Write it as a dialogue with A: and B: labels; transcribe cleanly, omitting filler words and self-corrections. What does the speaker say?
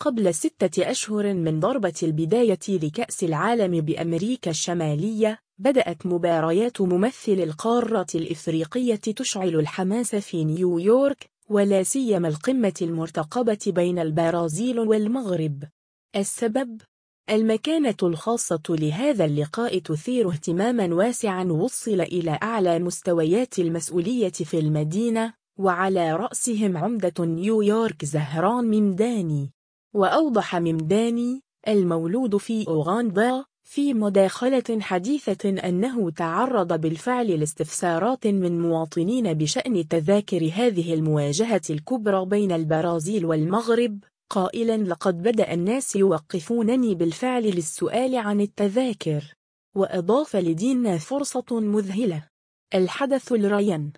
A: قبل 6 أشهر من ضربة البداية لكأس العالم بأمريكا الشمالية، بدأت مباريات ممثل القارة الإفريقية تشعل الحماس في نيويورك، ولا سيما القمة المرتقبة بين البرازيل والمغرب. السبب؟ المكانة الخاصة لهذا اللقاء تثير اهتماما واسعا وصل إلى أعلى مستويات المسؤولية في المدينة، وعلى رأسهم عمدة نيويورك زهران ممداني. وأوضح ممداني المولود في أوغندا في مداخلة حديثة أنه تعرض بالفعل لاستفسارات من مواطنين بشأن تذاكر هذه المواجهة الكبرى بين البرازيل والمغرب، قائلا: لقد بدأ الناس يوقفونني بالفعل للسؤال عن التذاكر. وأضاف: لدينا فرصة مذهلة. الحدث الريان